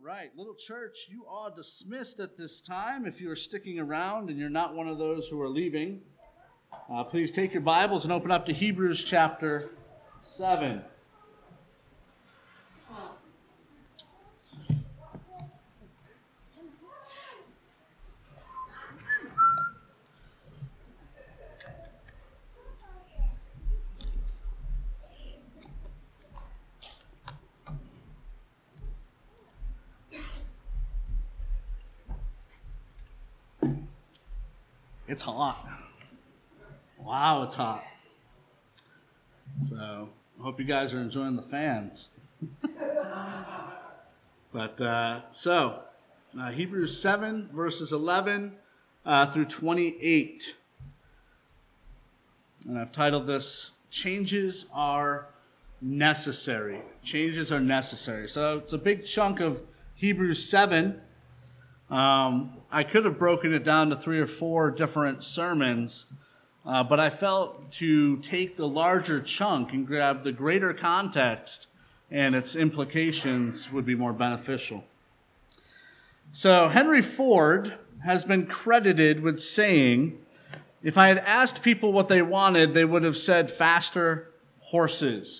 right, little church, you are dismissed at this time. If you are sticking around and you're not one of those who are leaving, please take your Bibles and open up to Hebrews chapter 7. It's hot. Wow, it's hot. So, I hope you guys are enjoying the fans. Hebrews 7, verses 11 through 28. And I've titled this, Changes Are Necessary. Changes are necessary. So, it's a big chunk of Hebrews 7. I could have broken it down to 3 or 4 different sermons, but I felt to take the larger chunk and grab the greater context and its implications would be more beneficial. So Henry Ford has been credited with saying, if I had asked people what they wanted, they would have said faster horses.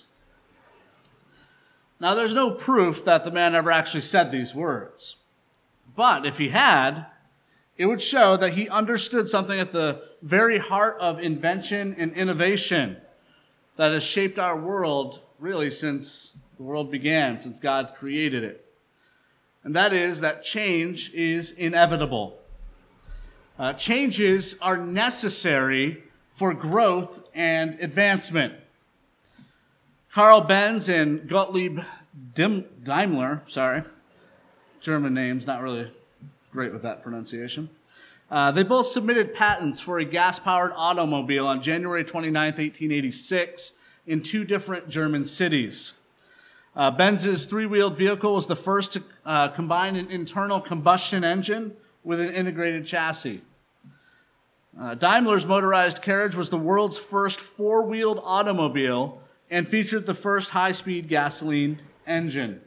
Now, there's no proof that the man ever actually said these words. But if he had, it would show that he understood something at the very heart of invention and innovation that has shaped our world really since the world began, since God created it. And that is that change is inevitable. Changes are necessary for growth and advancement. Carl Benz and Gottlieb Daimler, German names, not really great with that pronunciation. They both submitted patents for a gas-powered automobile on January 29, 1886, in 2 different German cities. Benz's 3-wheeled vehicle was the first to combine an internal combustion engine with an integrated chassis. Daimler's motorized carriage was the world's first 4-wheeled automobile and featured the first high-speed gasoline engine.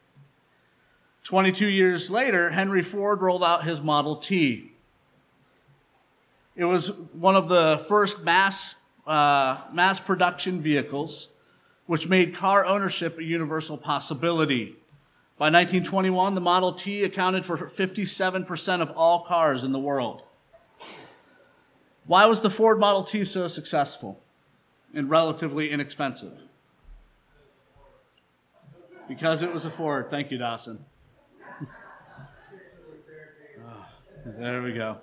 22 years later, Henry Ford rolled out his Model T. It was one of the first mass production vehicles, which made car ownership a universal possibility. By 1921, the Model T accounted for 57% of all cars in the world. Why was the Ford Model T so successful and relatively inexpensive? Because it was a Ford. Thank you, Dawson. There we go.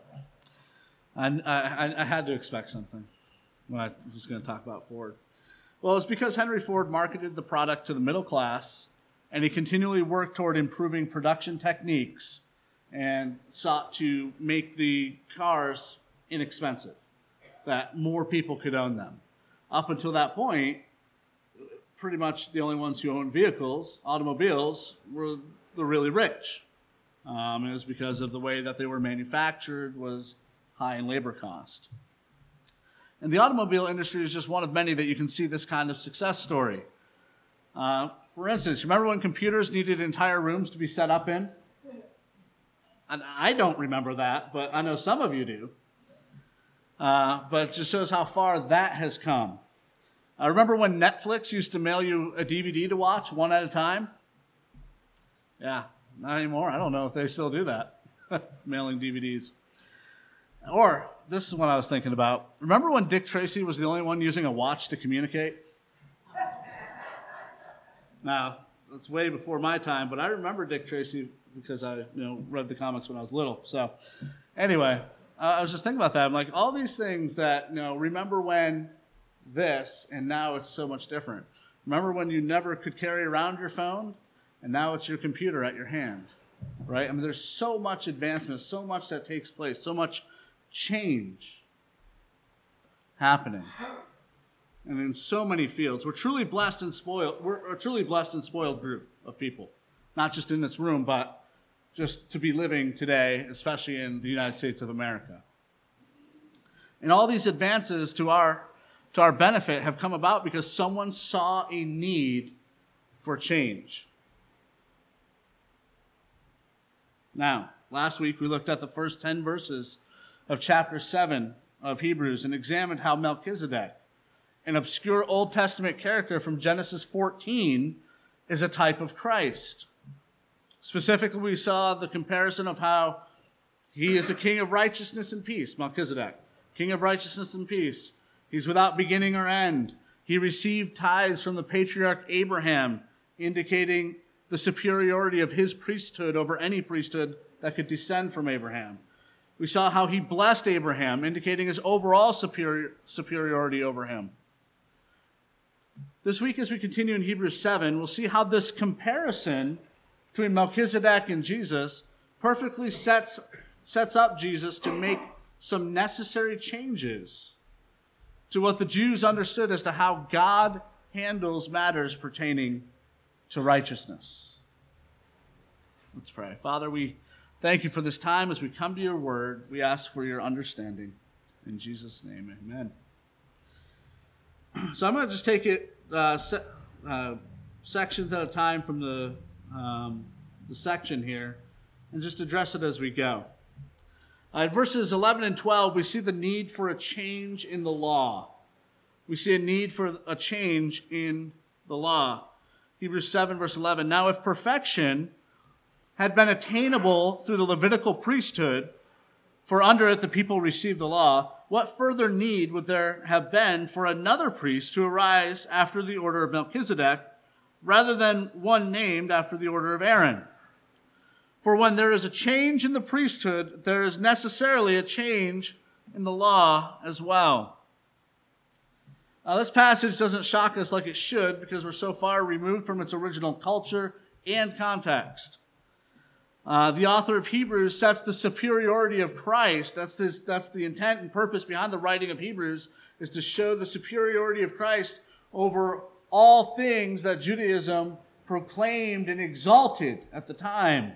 I had to expect something when I was going to talk about Ford. Well, it's because Henry Ford marketed the product to the middle class, and he continually worked toward improving production techniques and sought to make the cars inexpensive, that more people could own them. Up until that point, pretty much the only ones who owned automobiles, were the really rich. It was because of the way that they were manufactured was high in labor cost. And the automobile industry is just one of many that you can see this kind of success story. For instance, remember when computers needed entire rooms to be set up in? And I don't remember that, but I know some of you do. But it just shows how far that has come. I remember when Netflix used to mail you a DVD to watch one at a time? Yeah. Not anymore. I don't know if they still do that, mailing DVDs. Or, this is what I was thinking about. Remember when Dick Tracy was the only one using a watch to communicate? Now, it's way before my time, but I remember Dick Tracy because I read the comics when I was little. So, anyway, I was just thinking about that. I'm like, all these things that, remember when this, and now it's so much different. Remember when you never could carry around your phone? And now it's your computer at your hand, right? I mean, there's so much advancement, so much that takes place, so much change happening. And in so many fields, we're truly blessed and spoiled. We're a truly blessed and spoiled group of people, not just in this room, but just to be living today, especially in the United States of America. And all these advances to our benefit have come about because someone saw a need for change. Now, last week we looked at the first 10 verses of chapter 7 of Hebrews and examined how Melchizedek, an obscure Old Testament character from Genesis 14, is a type of Christ. Specifically, we saw the comparison of how he is a king of righteousness and peace, Melchizedek, king of righteousness and peace. He's without beginning or end. He received tithes from the patriarch Abraham, indicating the superiority of his priesthood over any priesthood that could descend from Abraham. We saw how he blessed Abraham, indicating his overall superiority over him. This week, as we continue in Hebrews 7, we'll see how this comparison between Melchizedek and Jesus perfectly sets up Jesus to make some necessary changes to what the Jews understood as to how God handles matters pertaining to righteousness. Let's pray. Father, we thank you for this time as we come to your word. We ask for your understanding. In Jesus' name, amen. So I'm going to just take it sections at a time from the section here and just address it as we go. In verses 11 and 12, we see the need for a change in the law. We see a need for a change in the law. Hebrews 7, verse 11. Now, if perfection had been attainable through the Levitical priesthood, for under it the people received the law, what further need would there have been for another priest to arise after the order of Melchizedek, rather than one named after the order of Aaron? For when there is a change in the priesthood, there is necessarily a change in the law as well. Now, this passage doesn't shock us like it should because we're so far removed from its original culture and context. The author of Hebrews sets the superiority of Christ. That's the intent and purpose behind the writing of Hebrews, is to show the superiority of Christ over all things that Judaism proclaimed and exalted at the time.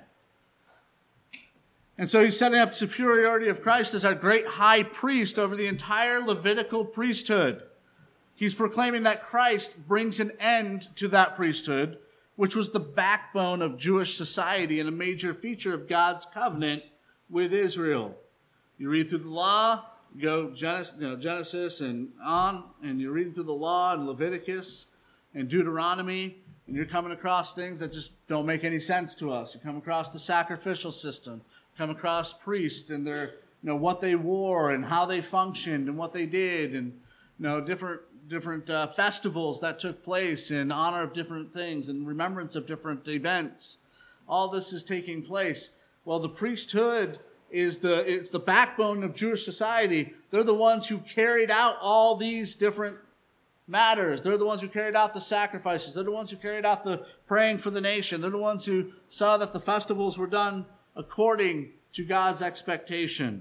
And so he's setting up superiority of Christ as our great high priest over the entire Levitical priesthood. He's proclaiming that Christ brings an end to that priesthood, which was the backbone of Jewish society and a major feature of God's covenant with Israel. You read through the law, you go Genesis and on, and you're reading through the law and Leviticus and Deuteronomy, and you're coming across things that just don't make any sense to us. You come across the sacrificial system, come across priests and their, what they wore and how they functioned and what they did, and different festivals that took place in honor of different things and remembrance of different events. All this is taking place. Well, the priesthood it's the backbone of Jewish society. They're the ones who carried out all these different matters. They're the ones who carried out the sacrifices. They're the ones who carried out the praying for the nation. They're the ones who saw that the festivals were done according to God's expectation.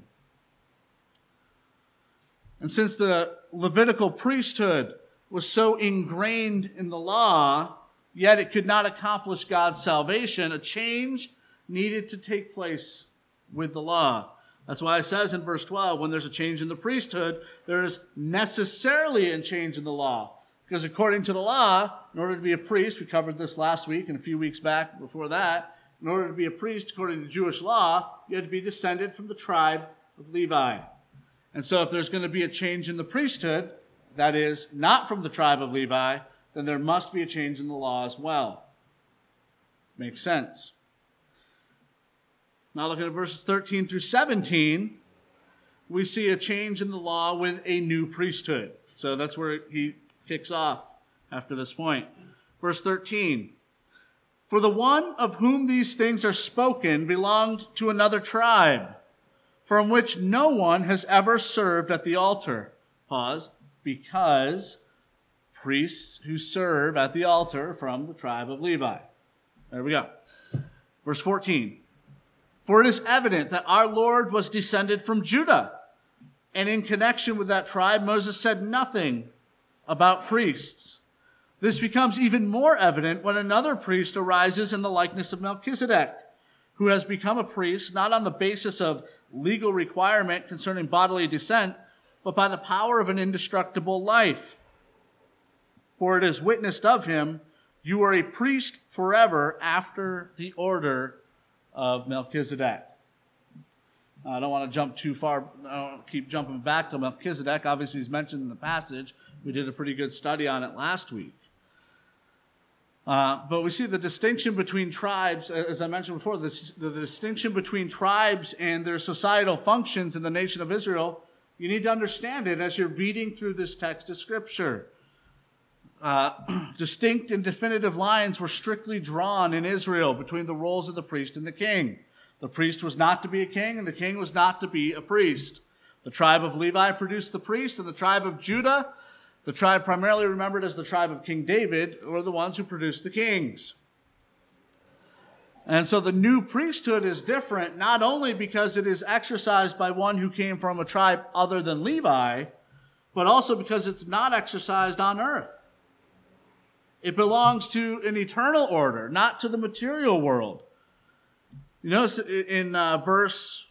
And since the Levitical priesthood was so ingrained in the law, yet it could not accomplish God's salvation, a change needed to take place with the law. That's why it says in verse 12, when there's a change in the priesthood, there is necessarily a change in the law. Because according to the law, in order to be a priest, we covered this last week and a few weeks back before that, in order to be a priest according to Jewish law, you had to be descended from the tribe of Levi. And so if there's going to be a change in the priesthood, that is not from the tribe of Levi, then there must be a change in the law as well. Makes sense. Now looking at verses 13 through 17, we see a change in the law with a new priesthood. So that's where he kicks off after this point. Verse 13, for the one of whom these things are spoken belonged to another tribe, from which no one has ever served at the altar. Pause. Because priests who serve at the altar are from the tribe of Levi. There we go. Verse 14. For it is evident that our Lord was descended from Judah. And in connection with that tribe, Moses said nothing about priests. This becomes even more evident when another priest arises in the likeness of Melchizedek, who has become a priest not on the basis of legal requirement concerning bodily descent, but by the power of an indestructible life. For it is witnessed of him, you are a priest forever after the order of Melchizedek. I don't want to jump too far. I don't keep jumping back to Melchizedek. Obviously, he's mentioned in the passage. We did a pretty good study on it last week. But we see the distinction between tribes, as I mentioned before, the distinction between tribes and their societal functions in the nation of Israel. You need to understand it as you're reading through this text of Scripture. Distinct and definitive lines were strictly drawn in Israel between the roles of the priest and the king. The priest was not to be a king, and the king was not to be a priest. The tribe of Levi produced the priest, and the tribe of Judah, the tribe primarily remembered as the tribe of King David, were the ones who produced the kings. And so the new priesthood is different, not only because it is exercised by one who came from a tribe other than Levi, but also because it's not exercised on earth. It belongs to an eternal order, not to the material world. You notice in verse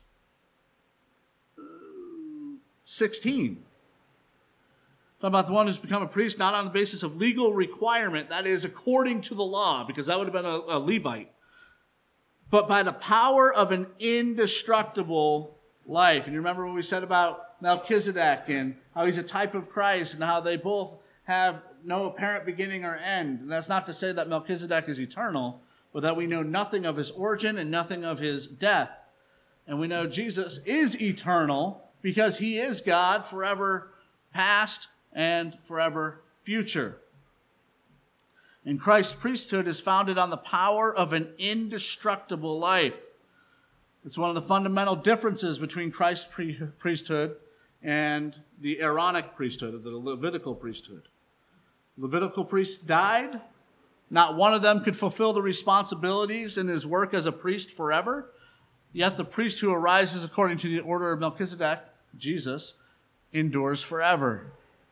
16, talking about the one who's become a priest not on the basis of legal requirement, that is according to the law, because that would have been a Levite, but by the power of an indestructible life. And you remember what we said about Melchizedek and how he's a type of Christ and how they both have no apparent beginning or end. And that's not to say that Melchizedek is eternal, but that we know nothing of his origin and nothing of his death. And we know Jesus is eternal because he is God forever past and forever future. And Christ's priesthood is founded on the power of an indestructible life. It's one of the fundamental differences between Christ's priesthood and the Aaronic priesthood, or the Levitical priesthood. Levitical priests died. Not one of them could fulfill the responsibilities in his work as a priest forever. Yet the priest who arises according to the order of Melchizedek, Jesus, endures forever.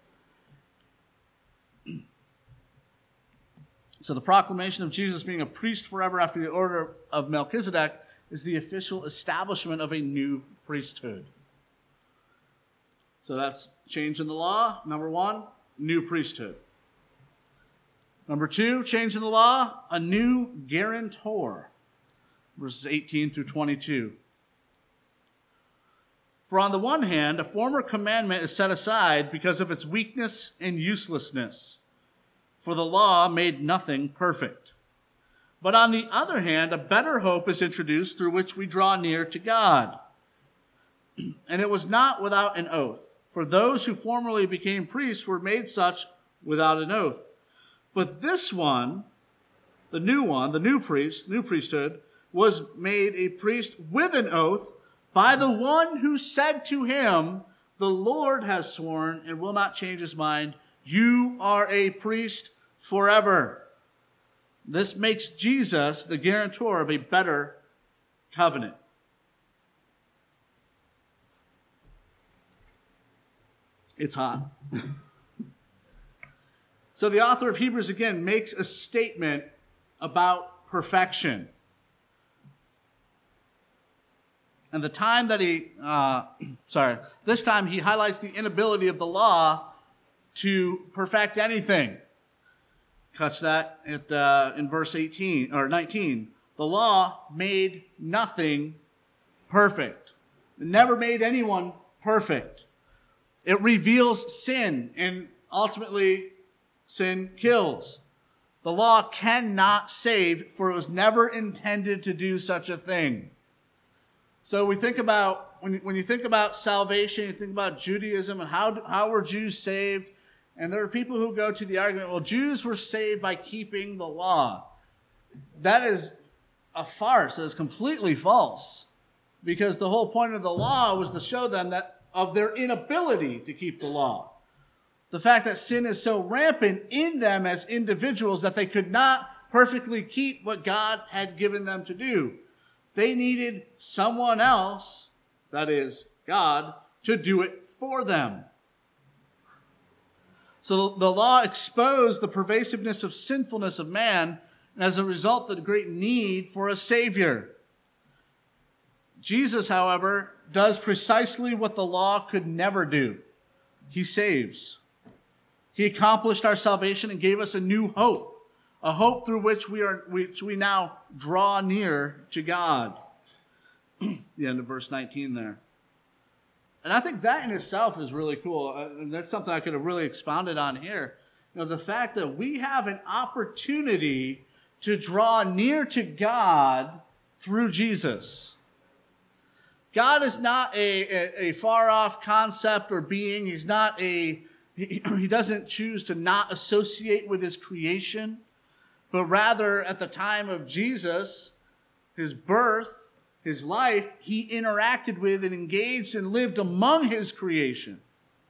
So the proclamation of Jesus being a priest forever after the order of Melchizedek is the official establishment of a new priesthood. So that's change in the law. Number one, new priesthood. Number two, change in the law, a new guarantor. Verses 18 through 22. For on the one hand, a former commandment is set aside because of its weakness and uselessness. For the law made nothing perfect. But on the other hand, a better hope is introduced through which we draw near to God. And it was not without an oath. For those who formerly became priests were made such without an oath. But this one, the new priesthood, was made a priest with an oath by the one who said to him, the Lord has sworn and will not change his mind. You are a priest forever. This makes Jesus the guarantor of a better covenant. It's hot. So the author of Hebrews again makes a statement about perfection. And the time that this time he highlights the inability of the law to perfect anything. Catch that in verse 18 or 19. The law made nothing perfect. It never made anyone perfect. It reveals sin, and ultimately sin kills. The law cannot save, for it was never intended to do such a thing. So we think about, when you think about salvation, you think about Judaism and how were Jews saved? And there are people who go to the argument, well, Jews were saved by keeping the law. That is a farce. That is completely false. Because the whole point of the law was to show them that of their inability to keep the law. The fact that sin is so rampant in them as individuals that they could not perfectly keep what God had given them to do. They needed someone else, that is, God, to do it for them. So the law exposed the pervasiveness of sinfulness of man, and as a result, the great need for a Savior. Jesus, however, does precisely what the law could never do. He saves. He accomplished our salvation and gave us a new hope, a hope through which we now draw near to God. The end of verse 19 there. And I think that in itself is really cool. And that's something I could have really expounded on here. The fact that we have an opportunity to draw near to God through Jesus. God is not a far-off concept or being. He's not he doesn't choose to not associate with his creation, but rather at the time of Jesus, his birth, his life, he interacted with and engaged and lived among his creation.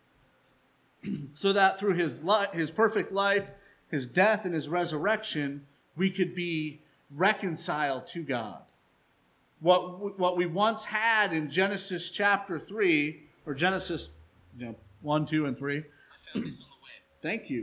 So that through his perfect life, his death, and his resurrection, we could be reconciled to God. What we once had in Genesis chapter 3, or Genesis 1, 2, and 3. I found this on the web. Thank you.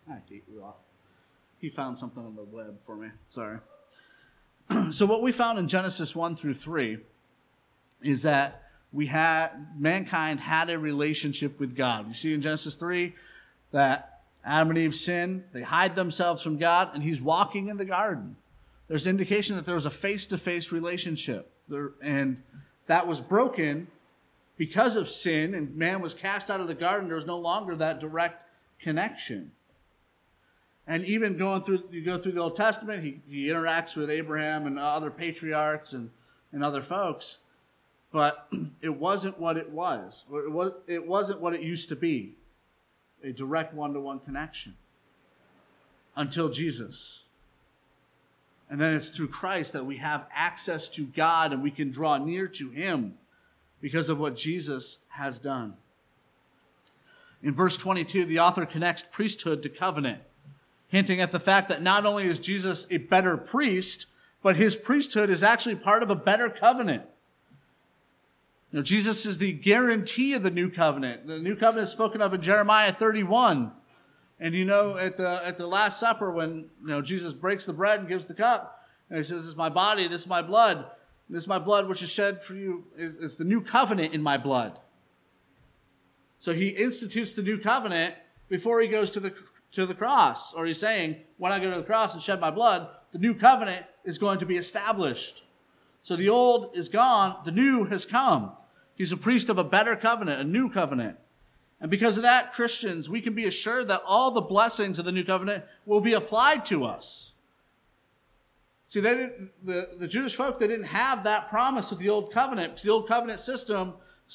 He found something on the web for me. Sorry. So what we found in Genesis 1 through 3 is that mankind had a relationship with God. You see in Genesis 3 that Adam and Eve sinned, they hide themselves from God, and he's walking in the garden. There's indication that there was a face-to-face relationship. And that was broken because of sin, and man was cast out of the garden. There was no longer that direct connection. And even you go through the Old Testament, he interacts with Abraham and other patriarchs and other folks, but it wasn't what it was. It wasn't what it used to be, a direct one-to-one connection, until Jesus. And then it's through Christ that we have access to God and we can draw near to him because of what Jesus has done. In verse 22, the author connects priesthood to covenant, hinting at the fact that not only is Jesus a better priest, but his priesthood is actually part of a better covenant. Jesus is the guarantee of the new covenant. The new covenant is spoken of in Jeremiah 31. And at the Last Supper, when Jesus breaks the bread and gives the cup, and he says, "This is my body, this is my blood. This is my blood which is shed for you. It's the new covenant in my blood." So he institutes the new covenant before he goes to the cross. Or he's saying, when I go to the cross and shed my blood, the new covenant is going to be established. So the old is gone, the new has come. He's a priest of a better covenant, a new covenant. And because of that, Christians, we can be assured that all the blessings of the new covenant will be applied to us. See, the Jewish folk, they didn't have that promise with the old covenant, because the old covenant system,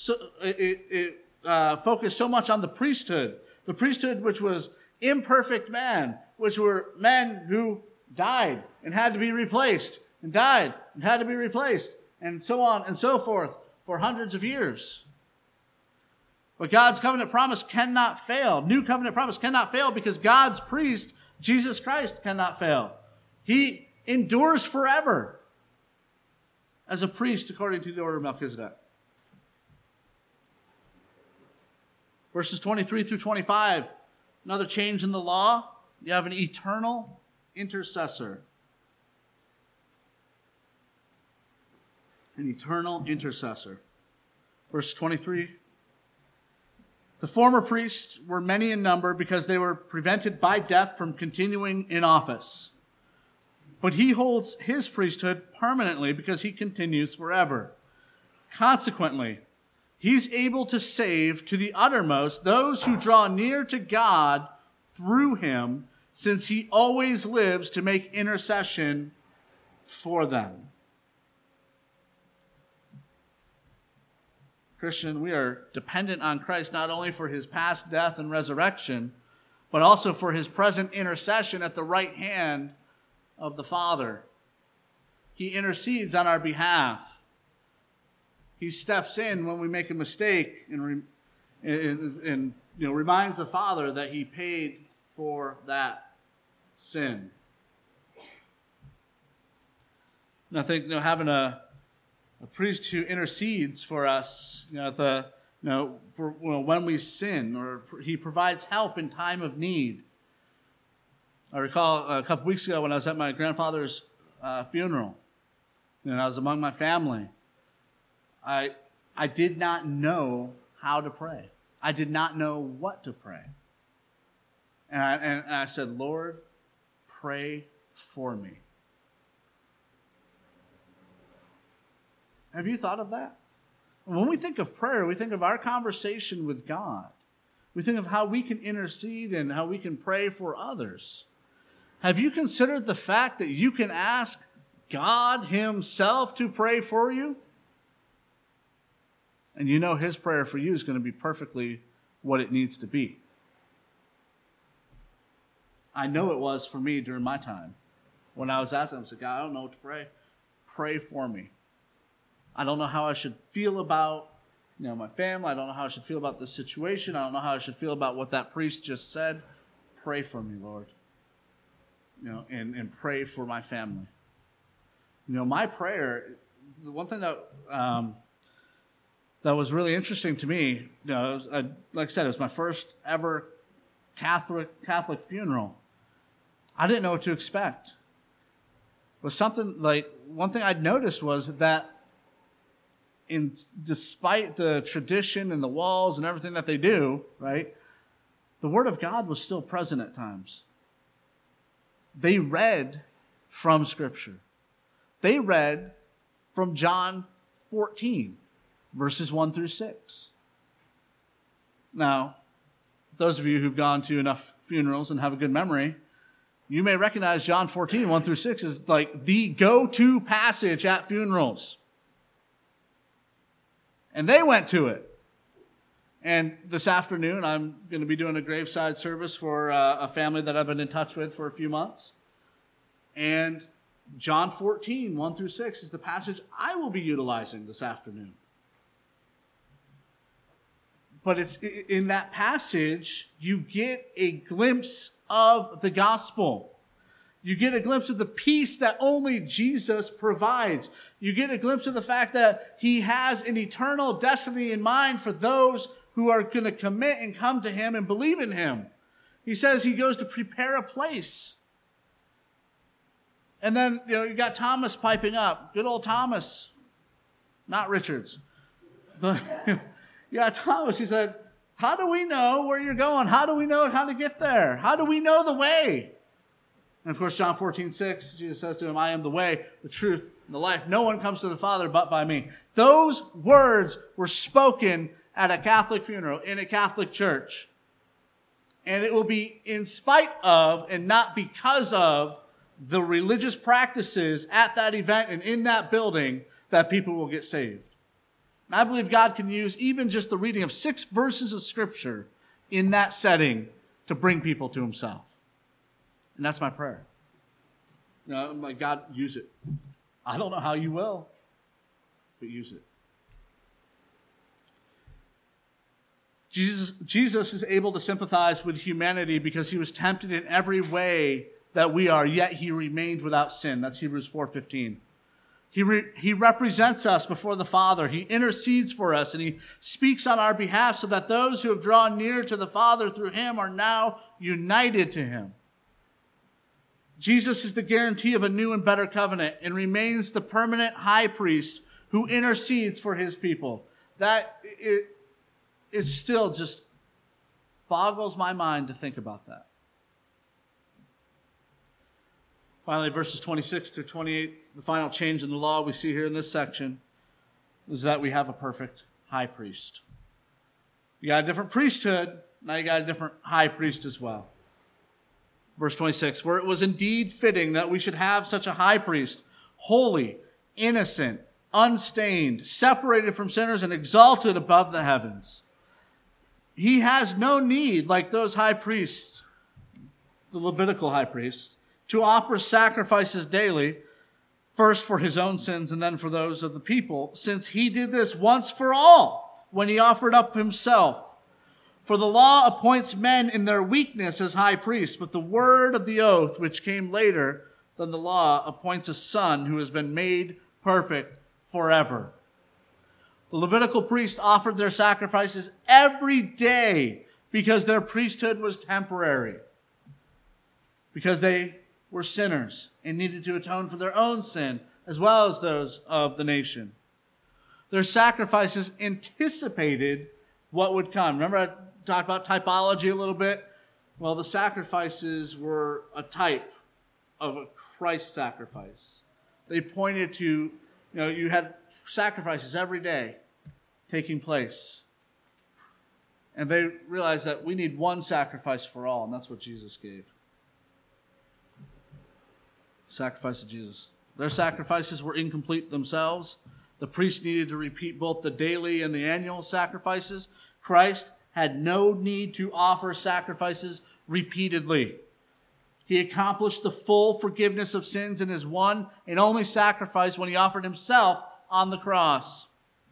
focused so much on the priesthood which was imperfect man, which were men who died and had to be replaced, and died and had to be replaced, and so on and so forth for hundreds of years. But God's covenant promise cannot fail. New covenant promise cannot fail because God's priest, Jesus Christ, cannot fail. He endures forever as a priest according to the order of Melchizedek. Verses 23 through 25, another change in the law. You have an eternal intercessor. An eternal intercessor. Verse 23. The former priests were many in number because they were prevented by death from continuing in office. But he holds his priesthood permanently because he continues forever. Consequently, he's able to save to the uttermost those who draw near to God through him, since he always lives to make intercession for them. Christian, we are dependent on Christ not only for his past death and resurrection, but also for his present intercession at the right hand of the Father. He intercedes on our behalf. He steps in when we make a mistake and reminds the Father that he paid for that sin. And I think having a priest who intercedes for us, when we sin, or he provides help in time of need. I recall a couple weeks ago when I was at my grandfather's funeral, and I was among my family. I did not know how to pray. I did not know what to pray. And I said, "Lord, pray for me. Have you thought of that? When we think of prayer, we think of our conversation with God. We think of how we can intercede and how we can pray for others. Have you considered the fact that you can ask God himself to pray for you? And you know his prayer for you is going to be perfectly what it needs to be. I know it was for me during my time. When I was asking him, I said, God, I don't know what to pray. Pray for me. I don't know how I should feel about my family. I don't know how I should feel about this situation. I don't know how I should feel about what that priest just said. Pray for me, Lord. And pray for my family. My prayer, the one thing that was really interesting to me, like I said, it was my first ever Catholic funeral. I didn't know what to expect. It was something like, one thing I'd noticed was that despite the tradition and the walls and everything that they do, right, the Word of God was still present at times. They read from Scripture. They read from John 14, verses 1 through 6. Now, those of you who've gone to enough funerals and have a good memory, you may recognize John 14, 1 through 6 is like the go-to passage at funerals. And they went to it. And this afternoon, I'm going to be doing a graveside service for a family that I've been in touch with for a few months. And John 14, 1 through 6 is the passage I will be utilizing this afternoon. But it's in that passage, you get a glimpse of the gospel. You get a glimpse of the peace that only Jesus provides. You get a glimpse of the fact that he has an eternal destiny in mind for those who are going to commit and come to him and believe in him. He says he goes to prepare a place. And then, you got Thomas piping up. Good old Thomas. Not Richards. But yeah, Thomas, he said, how do we know where you're going? How do we know how to get there? How do we know the way? And of course, John 14:6, Jesus says to him, I am the way, the truth, and the life. No one comes to the Father but by me. Those words were spoken at a Catholic funeral in a Catholic church. And it will be in spite of and not because of the religious practices at that event and in that building that people will get saved. And I believe God can use even just the reading of 6 verses of Scripture in that setting to bring people to himself. And that's my prayer. I'm like, God, use it. I don't know how you will, but use it. Jesus is able to sympathize with humanity because he was tempted in every way that we are, yet he remained without sin. That's Hebrews 4:15. He represents us before the Father. He intercedes for us, and he speaks on our behalf so that those who have drawn near to the Father through him are now united to him. Jesus is the guarantee of a new and better covenant and remains the permanent high priest who intercedes for his people. It still just boggles my mind to think about that. Finally, verses 26 through 28, the final change in the law we see here in this section is that we have a perfect high priest. You got a different priesthood, now you got a different high priest as well. Verse 26, for it was indeed fitting that we should have such a high priest, holy, innocent, unstained, separated from sinners, and exalted above the heavens. He has no need, like those high priests, the Levitical high priests, to offer sacrifices daily, first for his own sins and then for those of the people, since he did this once for all when he offered up himself. For the law appoints men in their weakness as high priests, but the word of the oath, which came later than the law, appoints a son who has been made perfect forever. The Levitical priests offered their sacrifices every day because their priesthood was temporary, because they were sinners and needed to atone for their own sin as well as those of the nation. Their sacrifices anticipated what would come. Remember I talked about typology a little bit? Well, the sacrifices were a type of a Christ sacrifice. They pointed to, you had sacrifices every day taking place. And they realized that we need one sacrifice for all, and that's what Jesus gave. The sacrifice of Jesus. Their sacrifices were incomplete themselves. The priest needed to repeat both the daily and the annual sacrifices. Christ had no need to offer sacrifices repeatedly. He accomplished the full forgiveness of sins in his one and only sacrifice when he offered himself on the cross.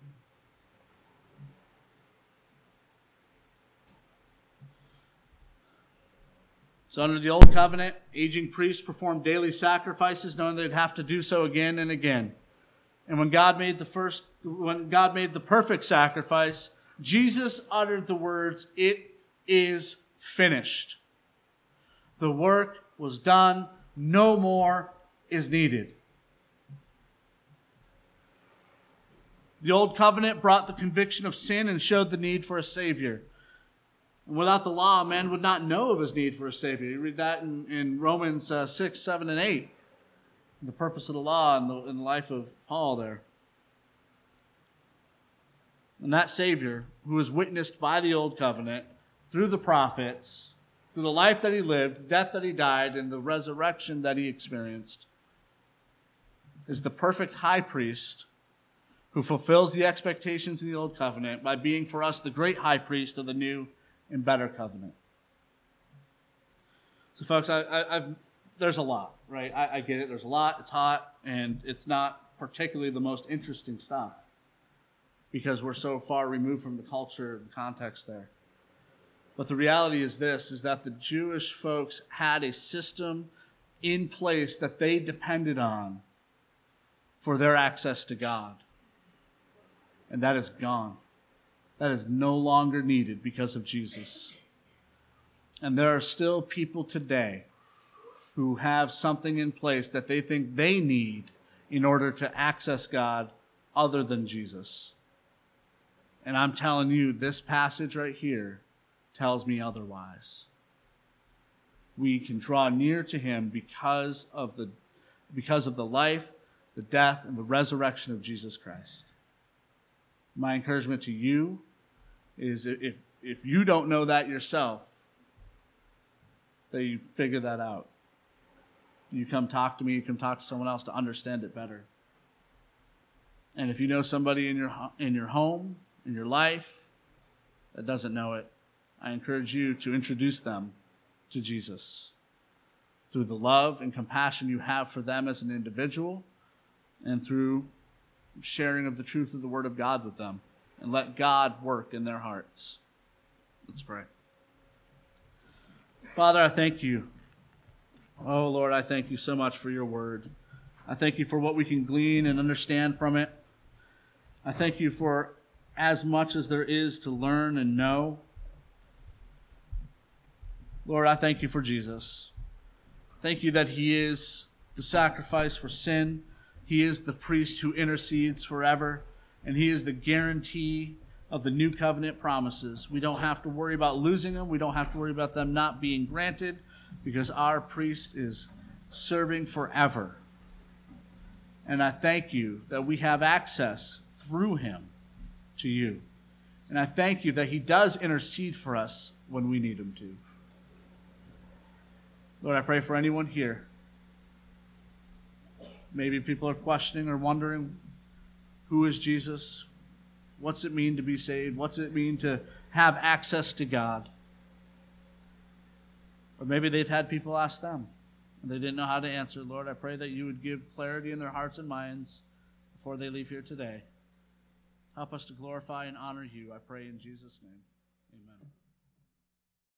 So under the old covenant, aging priests performed daily sacrifices, knowing they'd have to do so again and again. And when God made the perfect sacrifice, Jesus uttered the words, "It is finished." The work was done. No more is needed. The old covenant brought the conviction of sin and showed the need for a Savior. And without the law, man would not know of his need for a Savior. You read that in Romans 6, 7, and 8. The purpose of the law in the life of Paul there. And that Savior, who was witnessed by the old covenant, through the prophets, through the life that he lived, the death that he died, and the resurrection that he experienced, is the perfect high priest who fulfills the expectations in the old covenant by being for us the great high priest of the new and better covenant. So folks, there's a lot, right? I get it. There's a lot. It's hot, and it's not particularly the most interesting stuff because we're so far removed from the culture and context there. But the reality is this, is that the Jewish folks had a system in place that they depended on for their access to God. And that is gone. That is no longer needed because of Jesus. And there are still people today who have something in place that they think they need in order to access God other than Jesus. And I'm telling you, this passage right here tells me otherwise. We can draw near to him because of the life, the death, and the resurrection of Jesus Christ. My encouragement to you is if you don't know that yourself, that you figure that out. You come talk to me, you come talk to someone else to understand it better. And if you know somebody in your home, in your life, that doesn't know it, I encourage you to introduce them to Jesus through the love and compassion you have for them as an individual and through sharing of the truth of the Word of God with them. And let God work in their hearts. Let's pray. Father, I thank you. Oh, Lord, I thank you so much for your word. I thank you for what we can glean and understand from it. I thank you for as much as there is to learn and know. Lord, I thank you for Jesus. Thank you that he is the sacrifice for sin. He is the priest who intercedes forever. And he is the guarantee of the new covenant promises. We don't have to worry about losing them. We don't have to worry about them not being granted because our priest is serving forever. And I thank you that we have access through him to you. And I thank you that he does intercede for us when we need him to. Lord, I pray for anyone here. Maybe people are questioning or wondering, who is Jesus? What's it mean to be saved? What's it mean to have access to God? Or maybe they've had people ask them and they didn't know how to answer. Lord, I pray that you would give clarity in their hearts and minds before they leave here today. Help us to glorify and honor you, I pray in Jesus' name. Amen.